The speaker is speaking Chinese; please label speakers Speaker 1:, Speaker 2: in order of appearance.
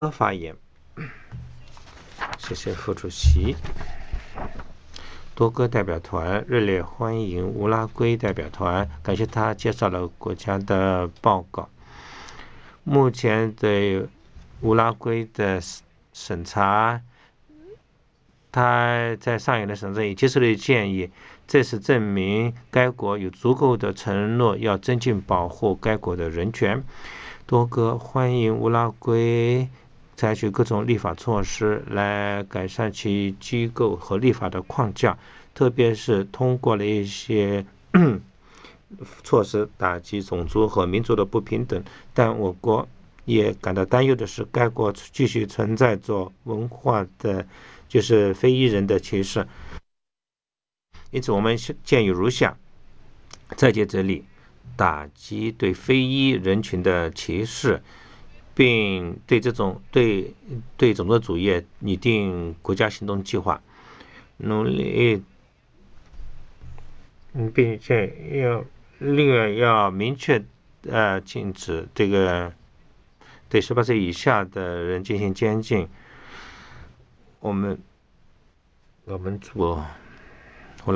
Speaker 1: 发言。谢谢副主席。多个代表团热烈欢迎乌拉圭代表团，感谢他介绍了国家的报告。目前对乌拉圭的审查，他在上一轮审查也接受了建议，这是证明该国有足够的承诺要增进保护该国的人权。多个欢迎乌拉圭采取各种立法措施来改善其机构和立法的框架，特别是通过了一些措施打击种族和民族的不平等。但我国也感到担忧的是，该国继续存在着文化的就是非裔人的歧视。因此我们建议如下：在这里打击对非裔人群的歧视，并对种族主义拟定国家行动计划，努力并且要明确禁止这个对18岁以下的人进行监禁。我们